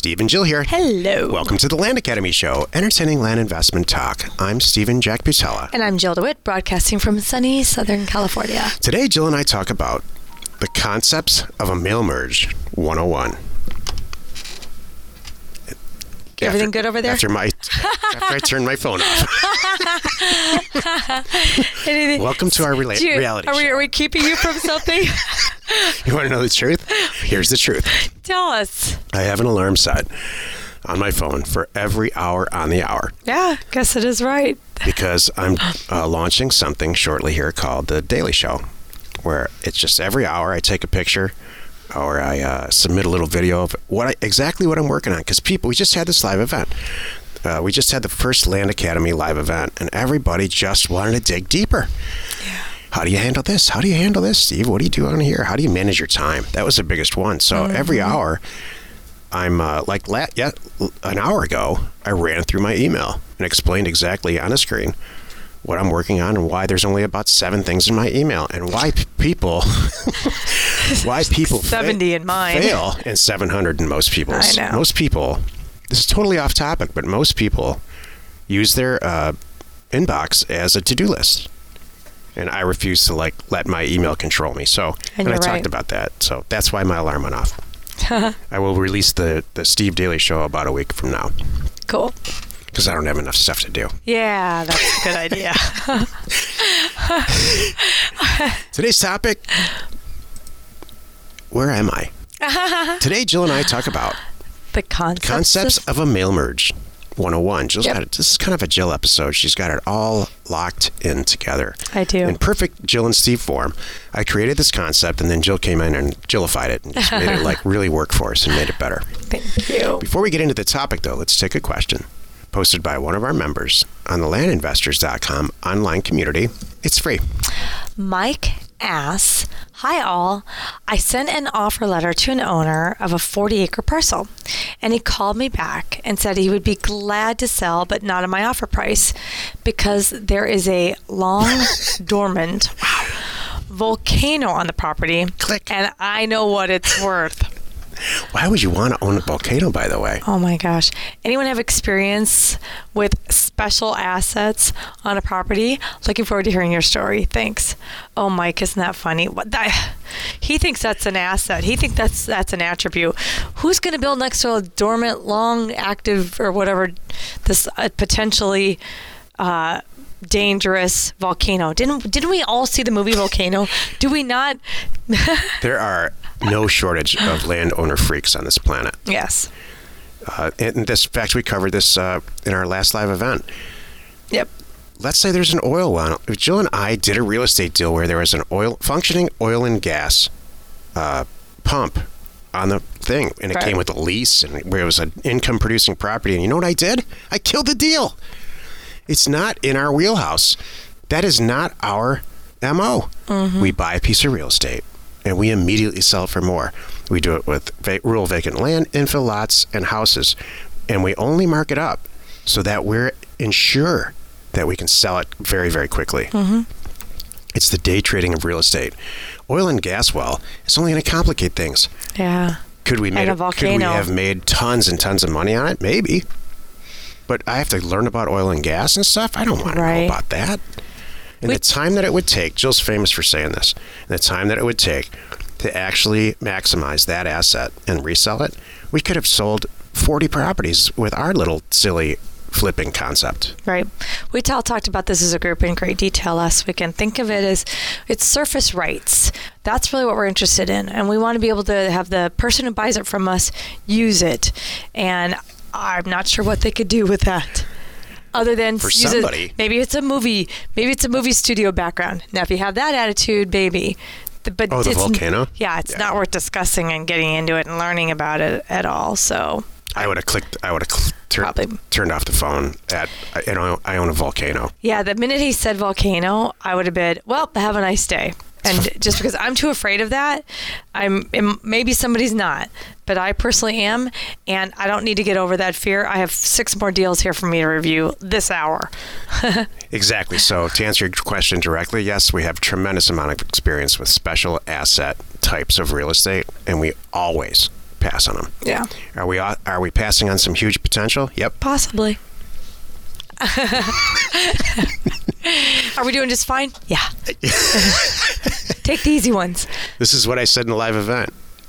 Steve and Jill here. Hello. Welcome to the Land Academy Show, entertaining land investment talk. I'm Stephen Jack Butella. And I'm Jill DeWitt, broadcasting from sunny Southern California. Today, Jill and I talk about the concepts of a mail merge 101. Everything good over there? After I turn my phone off. Welcome to our reality show. Are we keeping you from something? You want to know the truth? Here's the truth. Tell us. I have an alarm set on my phone for every hour on the hour. Yeah, guess it is right. Because I'm launching something shortly here called The Daily Show, where it's just every hour I take a picture or I submit a little video of exactly what I'm working on. Because we just had this live event. We just had the first Land Academy live event, and everybody just wanted to dig deeper. Yeah. How do you handle this? How do you handle this, Steve? What do you do on here? How do you manage your time? That was the biggest one. So every hour, I'm an hour ago, I ran through my email and explained exactly on a screen what I'm working on and why there's only about 7 things in my email and why people 70 in mine fail and 700 in most people's. I know. Most people, this is totally off topic, but most people use their inbox as a to-do list. And I refuse to let my email control me. So, and I talked about that. So that's why my alarm went off. I will release the Steve Daily Show about a week from now. Cool. Because I don't have enough stuff to do. Yeah, that's a good idea. Today's topic, where am I? Today, Jill and I talk about the concepts of a mail merge 101. Jill's Yep. got it. This is kind of a Jill episode. She's got it all locked in together. I do. In perfect Jill and Steve form. I created this concept, and then Jill came in and Jillified it and just made it really work for us and made it better. Thank you. Before we get into the topic, though, let's take a question posted by one of our members on the landinvestors.com online community. It's free. Mike asks, "Hi all, I sent an offer letter to an owner of a 40-acre parcel, and he called me back and said he would be glad to sell, but not at my offer price, because there is a long dormant volcano on the property, Click. and I know what it's worth." Why would you want to own a volcano, by the way? Oh my gosh. Anyone have experience with special assets on a property? Looking forward to hearing your story. Thanks. Oh, Mike, isn't that funny? He thinks that's an asset. He thinks that's an attribute. Who's going to build next to a dormant, long, active, or whatever, this potentially dangerous volcano? Didn't we all see the movie Volcano? Do we not? There are no shortage of landowner freaks on this planet. Yes. In fact, we covered this in our last live event. Yep. Let's say there's an oil well. Jill and I did a real estate deal where there was an functioning oil and gas pump on the thing, and it came with a lease, and where it was an income-producing property. And you know what I did? I killed the deal. It's not in our wheelhouse. That is not our MO. Mm-hmm. We buy a piece of real estate, and we immediately sell it for more. We do it with rural vacant land, infill lots, and houses, and we only mark it up so that we're ensure that we can sell it very, very quickly. Mm-hmm. It's the day trading of real estate. Oil and gas well, it's only going to complicate things. Yeah. Could we have made tons and tons of money on it? Maybe. But I have to learn about oil and gas and stuff. I don't want to know about that. And the time that it would take, Jill's famous for saying this, the time that it would take to actually maximize that asset and resell it, we could have sold 40 properties with our little silly flipping concept. Right. We talked about this as a group in great detail last week, and think of it as it's surface rights. That's really what we're interested in. And we want to be able to have the person who buys it from us use it. And I'm not sure what they could do with that. Other than for somebody. Maybe it's a movie studio background. Now, if you have that attitude, baby. But the volcano? Yeah, it's not worth discussing and getting into it and learning about it at all. So I would have turned off the phone I own a volcano. Yeah, the minute he said volcano, I would have been, well, have a nice day. And just because I'm too afraid of that, maybe somebody's not, but I personally am, and I don't need to get over that fear. I have 6 more deals here for me to review this hour. Exactly. So to answer your question directly, yes, we have a tremendous amount of experience with special asset types of real estate, and we always pass on them. Yeah. Are we passing on some huge potential? Yep. Possibly. Are we doing just fine? Yeah. Take the easy ones. This is what I said in the live event.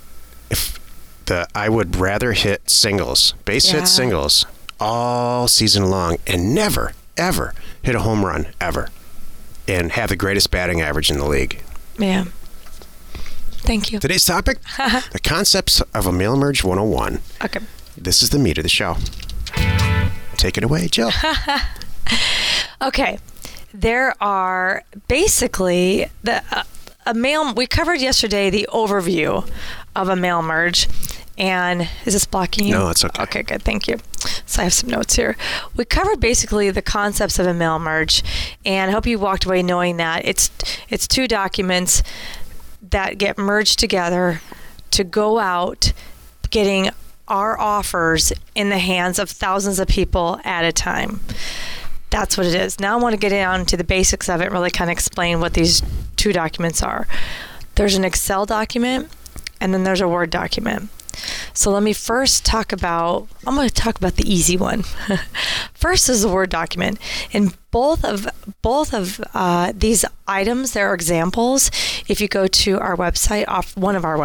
I would rather hit singles, base hit singles all season long and never, ever hit a home run ever and have the greatest batting average in the league. Yeah. Thank you. Today's topic, the concepts of a mail merge 101. Okay. This is the meat of the show. Take it away, Jill. Okay. There are basically we covered yesterday the overview of a mail merge. And is this blocking you? No, it's okay. Okay, good. Thank you. So I have some notes here. We covered basically the concepts of a mail merge, and I hope you walked away knowing that it's two documents that get merged together to go out getting our offers in the hands of thousands of people at a time. That's what it is. Now I want to get down to the basics of it and really kind of explain what these two documents are. There's an Excel document, and then there's a Word document. So let me first I'm going to talk about the easy one. First is the Word document. In both of these items, there are examples. If you go to our website, one of our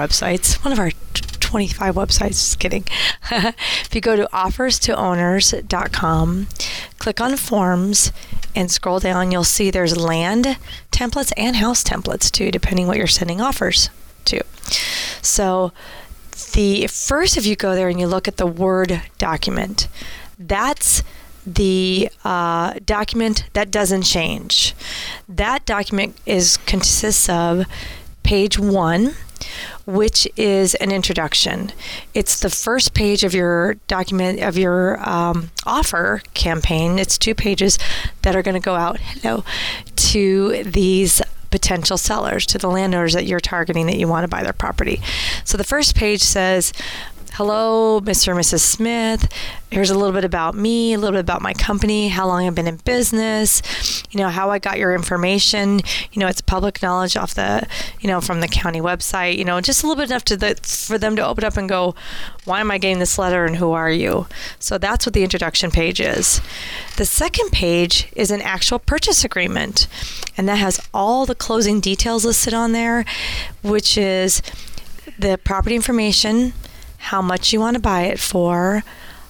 25 websites, just kidding. If you go to offerstoowners.com, click on forms, and scroll down, you'll see there's land templates and house templates too, depending what you're sending offers to. So if you go there and you look at the Word document, that's the document that doesn't change. That document consists of page 1, which is an introduction. It's the first page of your document, of your offer campaign. It's 2 pages that are going to go out to these potential sellers, to the landowners that you're targeting that you want to buy their property. So the first page says, hello, Mr. and Mrs. Smith. Here's a little bit about me, a little bit about my company, how long I've been in business, how I got your information. It's public knowledge off the, from the county website, just a little bit enough for them to open up and go, why am I getting this letter and who are you? So that's what the introduction page is. The second page is an actual purchase agreement, and that has all the closing details listed on there, which is the property information, how much you want to buy it for,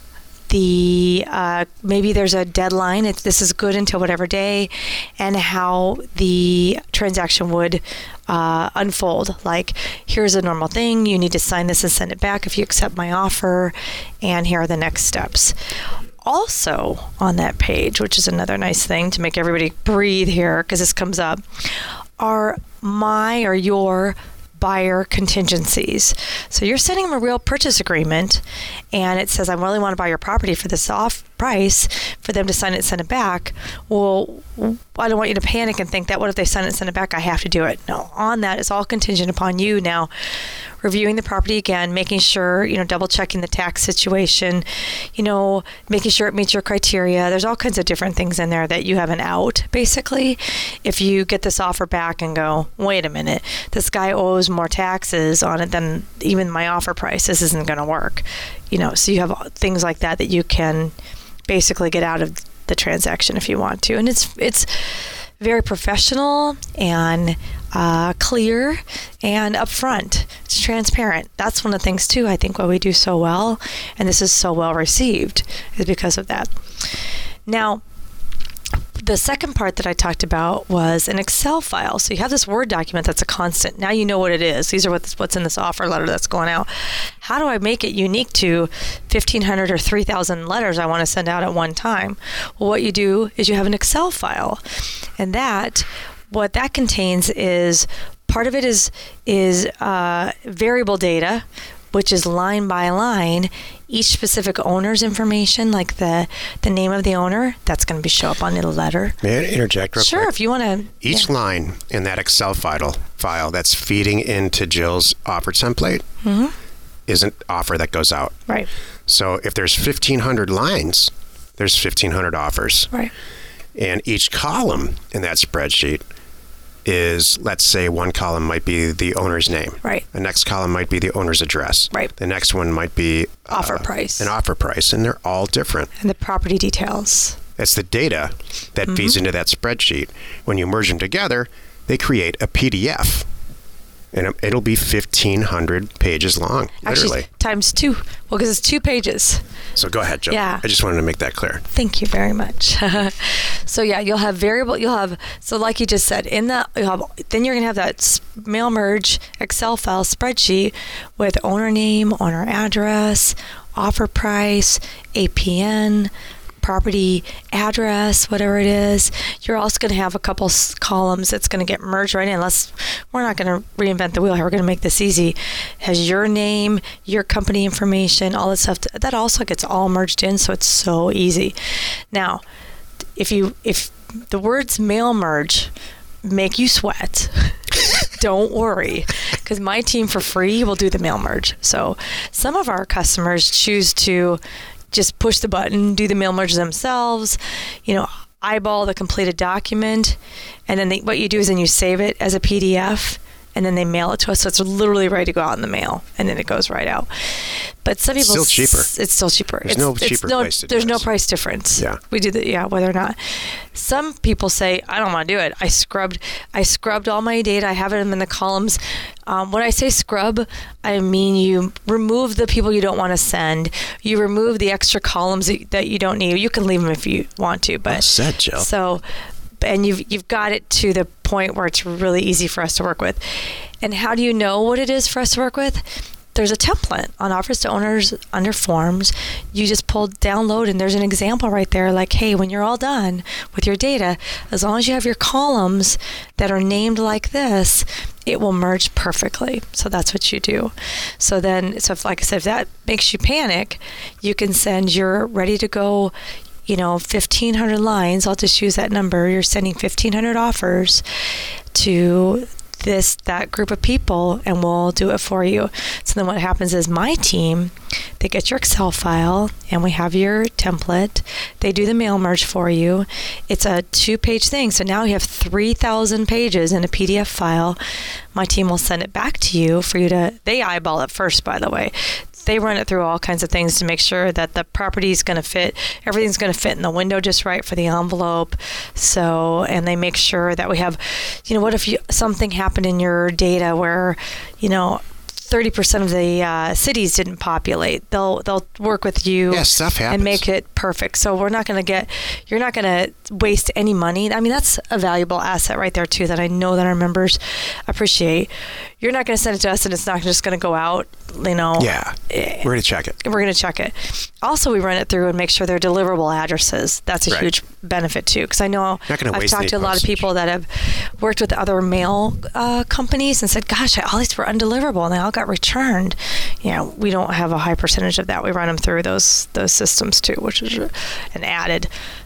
maybe there's a deadline, this is good until whatever day, and how the transaction would unfold. Like, here's a normal thing, you need to sign this and send it back if you accept my offer, and here are the next steps. Also on that page, which is another nice thing to make everybody breathe here, because this comes up, are your buyer contingencies. So you're sending them a real purchase agreement, and it says, I really want to buy your property for this off price, for them to sign it and send it back. Well, I don't want you to panic and think that what if they sign it and send it back, I have to do it. No, on that, it's all contingent upon you now reviewing the property again, making sure, double checking the tax situation, making sure it meets your criteria. There's all kinds of different things in there that you have an out, basically. If you get this offer back and go, wait a minute, this guy owes more taxes on it than even my offer price, this isn't going to work. So you have things like that you can basically get out of the transaction if you want to. And it's very professional and clear and upfront. It's transparent. That's one of the things too, I think, why we do so well, and this is so well received, is because of that. Now, the second part that I talked about was an Excel file. So you have this Word document that's a constant. Now you know what it is. These are what's in this offer letter that's going out. How do I make it unique to 1,500 or 3,000 letters I want to send out at one time? Well, what you do is you have an Excel file. And what that contains is, part of it is variable data, which is line by line. Each specific owner's information, like the name of the owner, that's going to show up on the letter. May I interject real quick? Sure, if you want to. Each line in that Excel file that's feeding into Jill's offer template is an offer that goes out. Right. So if there's 1,500 lines, there's 1,500 offers. Right. And each column in that spreadsheet is, let's say one column might be the owner's name. Right. The next column might be the owner's address. Right. The next one might be offer price. An offer price, and they're all different. And the property details. That's the data that feeds into that spreadsheet. When you merge them together, they create a PDF. And it'll be 1,500 pages long, literally. Actually, times 2. Well, because it's 2 pages. So go ahead, Joe. Yeah. I just wanted to make that clear. Thank you very much. So yeah, you'll have so like you just said, then you're going to have that mail merge Excel file spreadsheet with owner name, owner address, offer price, APN, property address, whatever it is. You're also going to have a couple columns that's going to get merged right in. Unless we're not going to reinvent the wheel here, we're going to make this easy. It has your name, your company information, all that stuff. That also gets all merged in, so it's so easy. Now, if the words mail merge make you sweat, don't worry, because my team for free will do the mail merge. So some of our customers choose to just push the button, do the mail merge themselves, eyeball the completed document, and then what you do is then you save it as a PDF, and then they mail it to us, so it's literally ready to go out in the mail, and then it goes right out. But some people... It's still cheaper. It's still cheaper. There's no cheaper place to do There's no this. price difference. Yeah. We do whether or not. Some people say, I don't want to do it. I scrubbed all my data. I have them in the columns. When I say scrub, I mean you remove the people you don't want to send. You remove the extra columns that you don't need. You can leave them if you want to. But Well said, Jill. So, and you've got it to the point where it's really easy for us to work with. And how do you know what it is for us to work with? There's a template on offers to owners under forms. You just download, and there's an example right there like, hey, when you're all done with your data, as long as you have your columns that are named like this, it will merge perfectly. So that's what you do. So if, like I said, if that makes you panic, you can send your ready to go 1,500 lines. I'll just use that number. You're sending 1,500 offers to that group of people, and we'll do it for you. So then what happens is my team, they get your Excel file, and we have your template. They do the mail merge for you. It's a 2-page thing. So now you have 3,000 pages in a PDF file. My team will send it back to you for you they eyeball it first, by the way. They run it through all kinds of things to make sure that the property is going to fit, everything's going to fit in the window just right for the envelope. So, and they make sure that we have, what if something happened in your data where, 30% of the cities didn't populate. They'll work with you stuff happens. And make it perfect. So you're not going to waste any money. I mean, that's a valuable asset right there too that I know that our members appreciate. You're not going to send it to us and it's not just going to go out, Yeah, we're going to check it. We're going to check it. Also, we run it through and make sure they're deliverable addresses. That's a huge benefit too, because I know I've talked to a lot of people that have worked with other mail companies and said, gosh, all these were undeliverable and they all got returned. We don't have a high percentage of that. We run them through those systems too, which is an added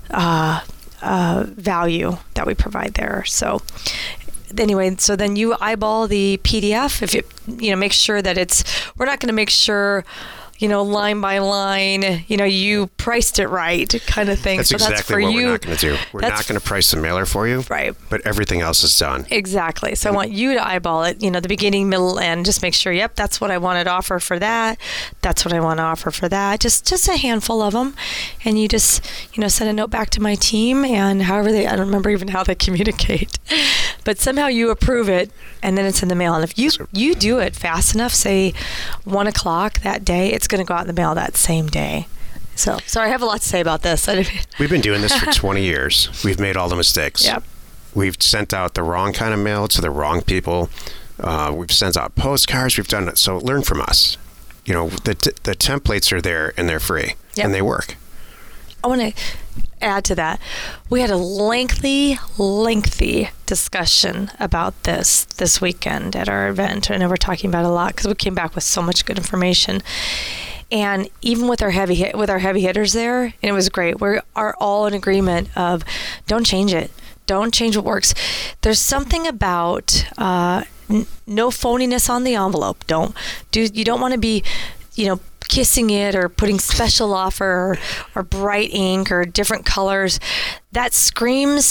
value that we provide there. So anyway, so then you eyeball the PDF. If you make sure that we're not going to make sure, line by line, you priced it right kind of thing. That's exactly what we're not going to do. We're not going to price the mailer for you. Right. But everything else is done. Exactly. So I want you to eyeball it, the beginning, middle, end. Just make sure, yep, that's what I wanted to offer for that. That's what I want to offer for that. Just a handful of them. And you just, send a note back to my team, and I don't remember even how they communicate. But somehow you approve it, and then it's in the mail. And if you do it fast enough, say 1 o'clock that day, it's going to go out in the mail that same day. So, sorry, I have a lot to say about this. We've been doing this for 20 years. We've made all the mistakes. Yep. We've sent out the wrong kind of mail to the wrong people. We've sent out postcards. We've done it. So learn from us. The templates are there and they're free. Yep. And they work. I want to add to that. We had a lengthy discussion about this weekend at our event. I know we're talking about it a lot because we came back with so much good information. And even with our heavy hitters there, and it was great. We are all in agreement of don't change it. Don't change what works. There's something about no phoniness on the envelope. You don't want to be, kissing it or putting special offer or bright ink or different colors. That screams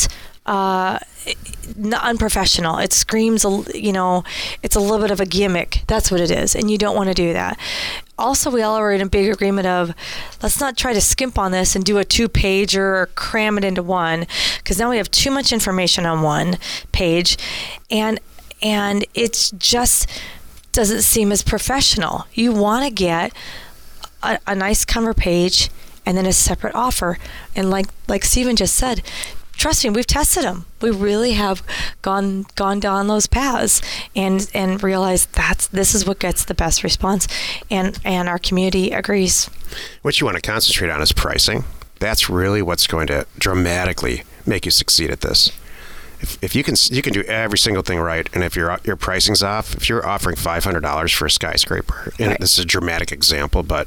unprofessional. It screams, it's a little bit of a gimmick. That's what it is, and you don't want to do that. Also, we all are in a big agreement of let's not try to skimp on this and do a 2-pager or cram it into one, because now we have too much information on one page, and it's just doesn't seem as professional. You want to get a nice cover page and then a separate offer. And like Stephen just said, trust me, we've tested them. We really have gone down those paths and realized this is what gets the best response, and our community agrees. What you want to concentrate on is pricing. That's really what's going to dramatically make you succeed at this. If you can do every single thing right, and if your pricing's off, if you're offering $500 for a skyscraper, and this is a dramatic example, but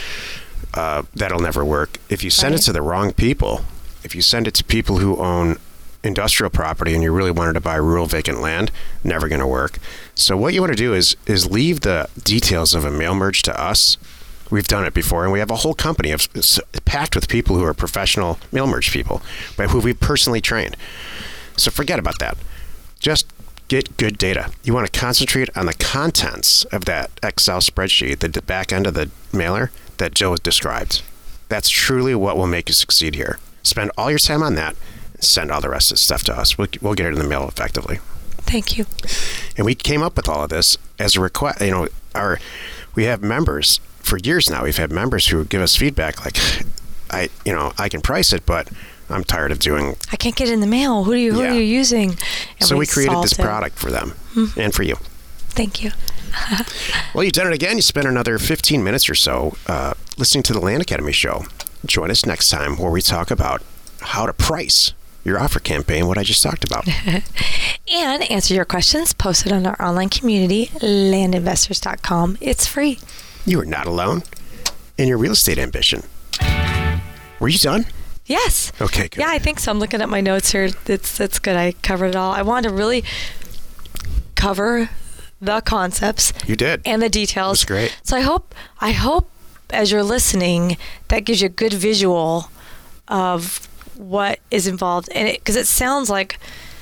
that'll never work. If you send it to the wrong people, if you send it to people who own industrial property and you really wanted to buy rural vacant land, never going to work. So what you want to do is leave the details of a mail merge to us. We've done it before, and we have a whole company packed with people who are professional mail merge people, but who we've personally trained. So forget about that. Just get good data. You want to concentrate on the contents of that Excel spreadsheet, the back end of the mailer that Jill described. That's truly what will make you succeed here. Spend all your time on that and send all the rest of the stuff to us. We'll get it in the mail effectively. Thank you. And we came up with all of this as a request. We have members for years now. We've had members who give us feedback like, I can price it, but I'm tired of doing. I can't get it in the mail. Who are you using? And so we created this product for them and for you. Thank you. Well, you've done it again. You spent another 15 minutes or so listening to the Land Academy show. Join us next time where we talk about how to price your offer campaign, what I just talked about. And answer your questions posted on our online community, landinvestors.com. It's free. You are not alone in your real estate ambition. Were you done? Yes. Okay, good. Yeah, I think so. I'm looking at my notes here. It's good. I covered it all. I wanted to really cover the concepts. You did. And the details. That's great. So I hope as you're listening, that gives you a good visual of what is involved in it, because it sounds like,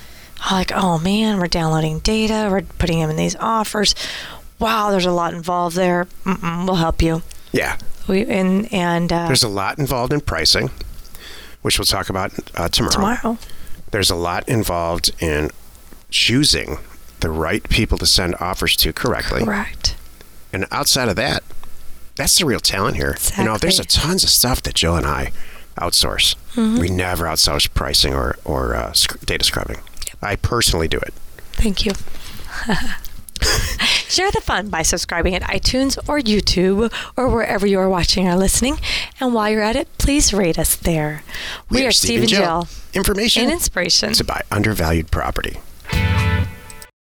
oh man, we're downloading data, we're putting them in these offers. Wow, there's a lot involved there. We'll help you. Yeah. There's a lot involved in pricing, which we'll talk about tomorrow. There's a lot involved in choosing the right people to send offers to correctly. Correct. And outside of that, that's the real talent here. Exactly. There's tons of stuff that Jill and I outsource. Mm-hmm. We never outsource pricing or data scrubbing. Yep. I personally do it. Thank you. Share the fun by subscribing at iTunes or YouTube or wherever you are watching or listening. And while you're at it, please rate us there. We are Steve and Jill. Information and inspiration to buy undervalued property.